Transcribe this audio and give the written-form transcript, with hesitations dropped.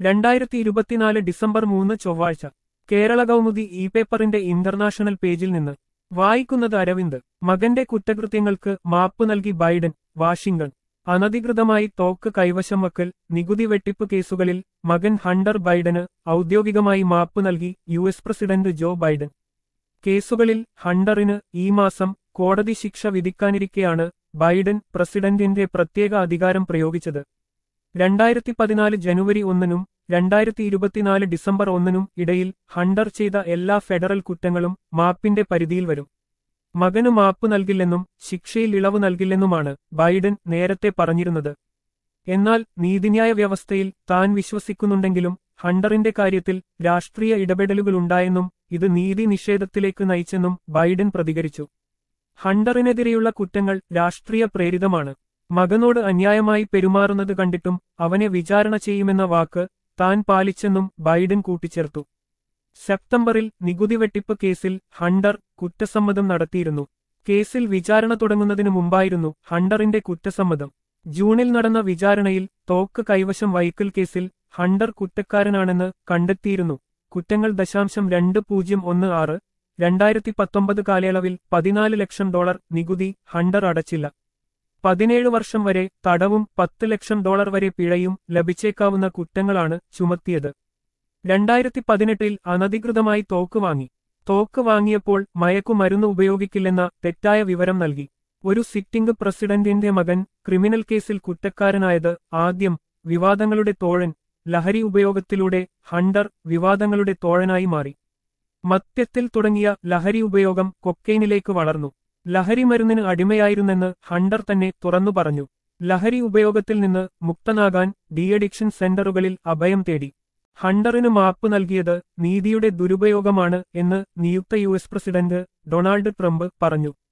2024 December 3 ചൊവ്വാഴ്ച Kerala Kaumudi e പേപ്പറിന്റെ international പേജിൽ നിന്ന് വായിക്കുന്നത് അരവിന്ദ്. മകന്റെ കുറ്റകൃത്യങ്ങൾക്ക് മാപ്പ് നൽകി ബൈഡൻ. വാഷിംഗ്ടൺ. അനധികൃതമായി തോക്ക് കൈവശം വക്കൽ, നികുതി വെട്ടിപ്പ് കേസുകളിൽ മകൻ ഹണ്ടർ ബൈഡന് ഔദ്യോഗികമായി മാപ്പ് നൽകി യുഎസ് പ്രസിഡന്റ് ജോ ബൈഡൻ. കേസുകളിൽ ഹണ്ടറിന് ഈ മാസം കോടതി ശിക്ഷ വിധിക്കാനിരിക്കെയാണ് ബൈഡൻ പ്രസിഡന്റിന്റെ പ്രത്യേക അധികാരം പ്രയോഗിച്ചത്. 2014 ജനുവരി 1-നും 2024 ഡിസംബർ 1-നും ഇടയിൽ ഹണ്ടർ ചെയ്ത എല്ലാ ഫെഡറൽ കുറ്റങ്ങളും മാപ്പിന്റെ പരിധിയിൽ വരും. മകന് മാപ്പ് നൽകില്ലെന്നും ശിക്ഷയിൽ ഇളവ് നൽകില്ലെന്നുമാണ് ബൈഡൻ നേരത്തെ പറഞ്ഞിരുന്നത്. എന്നാൽ നീതിന്യായ വ്യവസ്ഥയിൽ താൻ വിശ്വസിക്കുന്നുണ്ടെങ്കിലും ഹണ്ടറിന്റെ കാര്യത്തിൽ രാഷ്ട്രീയ ഇടപെടലുകളുണ്ടായെന്നും ഇത് നീതി നിഷേധത്തിലേക്ക് നയിച്ചെന്നും ബൈഡൻ പ്രതികരിച്ചു. ഹണ്ടറിനെതിരെയുള്ള കുറ്റങ്ങൾ രാഷ്ട്രീയ പ്രേരിതമാണ്. മകനോട് അന്യായമായി പെരുമാറുന്നത് കണ്ടിട്ടും അവനെ വിചാരണ ചെയ്യുമെന്ന വാക്ക് താൻ പാലിച്ചെന്നും ബൈഡൻ കൂട്ടിച്ചേർത്തു. സെപ്റ്റംബറിൽ നികുതി വെട്ടിപ്പ് കേസിൽ ഹണ്ടർ കുറ്റസമ്മതം നടത്തിയിരുന്നു. കേസിൽ വിചാരണ തുടങ്ങുന്നതിനു മുമ്പായിരുന്നു ഹണ്ടറിന്റെ കുറ്റസമ്മതം. ജൂണിൽ നടന്ന വിചാരണയിൽ തോക്ക് കൈവശം വയ്ക്കൽ കേസിൽ ഹണ്ടർ കുറ്റക്കാരനാണെന്ന് കണ്ടെത്തിയിരുന്നു. കുറ്റങ്ങൾ $2.016 2019 കാലയളവിൽ $14 ലക്ഷം നികുതി ഹണ്ടർ അടച്ചില്ല. 17 വർഷം വരെ തടവും $10 ലക്ഷം വരെ പിഴയും ലഭിച്ചേക്കാവുന്ന കുറ്റങ്ങളാണ് ചുമത്തിയത്. 2018 അനധികൃതമായി തോക്ക് വാങ്ങി. തോക്ക് വാങ്ങിയപ്പോൾ മയക്കുമരുന്ന് ഉപയോഗിക്കില്ലെന്ന തെറ്റായ വിവരം നൽകി. ഒരു സിറ്റിംഗ് പ്രസിഡന്റിന്റെ മകൻ ക്രിമിനൽ കേസിൽ കുറ്റക്കാരനായത് ആദ്യം വിവാദങ്ങളുടെ തോഴൻ. ലഹരി ഉപയോഗത്തിലൂടെ ഹണ്ടർ വിവാദങ്ങളുടെ തോഴനായി മാറി. മദ്യത്തിൽ തുടങ്ങിയ ലഹരി ഉപയോഗം കൊക്കൈനിലേക്ക് വളർന്നു. ലഹരി മരുന്നിന് അടിമയായിരുന്നെന്ന് ഹണ്ടർ തന്നെ തുറന്നു പറഞ്ഞു. ലഹരി ഉപയോഗത്തിൽ നിന്ന് മുക്തനാകാൻ ഡി-അഡിക്ഷൻ സെന്ററുകളിൽ അഭയം തേടി. ഹണ്ടറിന് മാപ്പ് നൽകിയത് നീതിയുടെ ദുരുപയോഗമാണ് എന്ന് നിയുക്ത യുഎസ് പ്രസിഡന്റ് ഡൊണാൾഡ് ട്രംപ് പറഞ്ഞു.